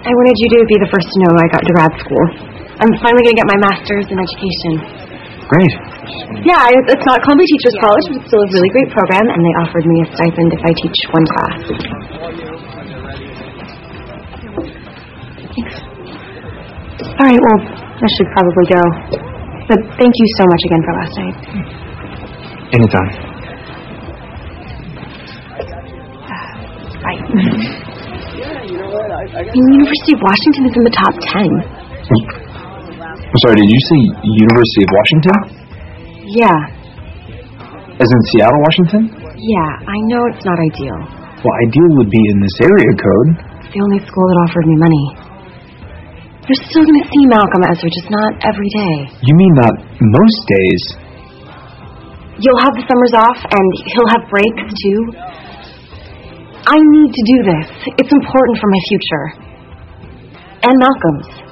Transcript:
I wanted you to be the first to know I got to grad school. I'm finally going to get my master's in education. Great. Yeah, it's not Columbia Teachers College, but it's still a really great program, and they offered me a stipend if I teach one class. Thanks. All right, well, I should probably go. But thank you so much again for last night. Anytime. Bye. The University of Washington is in the top 10. I'm sorry, did you say University of Washington? Yeah. As in Seattle, Washington? Yeah, I know it's not ideal. Well, ideal would be in this area code. It's the only school that offered me money. You're still going to see Malcolm Ezra, just not every day. You mean not most days? You'll have the summers off, and he'll have breaks, too. I need to do this. It's important for my future. And Malcolm's.